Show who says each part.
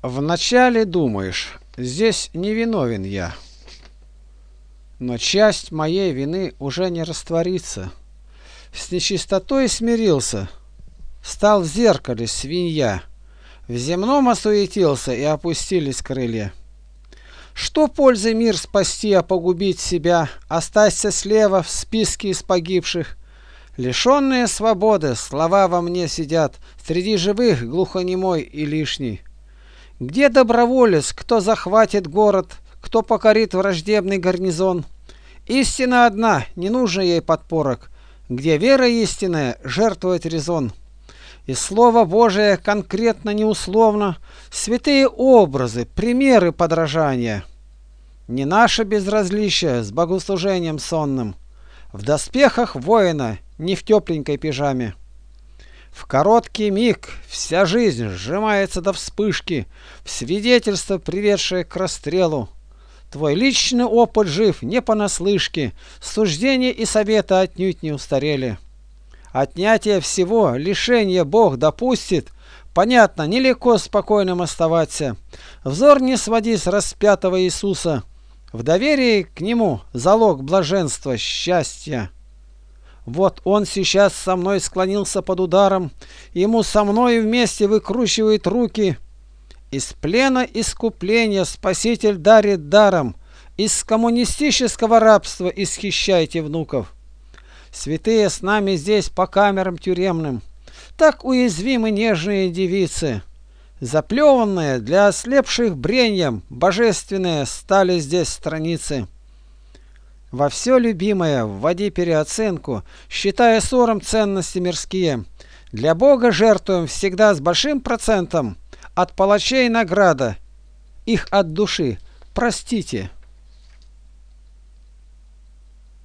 Speaker 1: Вначале думаешь, здесь не виновен я, но часть моей вины уже не растворится. С нечистотой смирился, стал в зеркале свинья, в земном осуетился и опустились крылья. Что пользы мир спасти, а погубить себя, остаться слева в списке из погибших? Лишенные свободы, слова во мне сидят, среди живых глухонемой и лишний. Где доброволец, кто захватит город, кто покорит враждебный гарнизон? Истина одна, не нужно ей подпорок, где вера истинная, жертвует резон. И Слово Божие конкретно, неусловно, святые образы, примеры подражания. Не наше безразличие с богослужением сонным, в доспехах воина, не в тепленькой пижаме. В короткий миг вся жизнь сжимается до вспышки, в свидетельство, приведшее к расстрелу. Твой личный опыт жив не понаслышке, суждения и советы отнюдь не устарели. Отнятие всего, лишение Бог допустит, понятно, нелегко спокойным оставаться. Взор не своди с распятого Иисуса, в доверии к Нему залог блаженства, счастья. Вот Он сейчас со мной склонился под ударом, Ему со мной вместе выкручивает руки. Из плена искупления Спаситель дарит даром, из коммунистического рабства исхищайте внуков. Святые с нами здесь по камерам тюремным, так уязвимы нежные девицы. Заплеванные для ослепших бреньем, божественные стали здесь страницы. Во все любимое вводи переоценку, считая ссором ценности мирские. Для Бога жертвуем всегда с большим процентом, от палачей награда, их от души простите.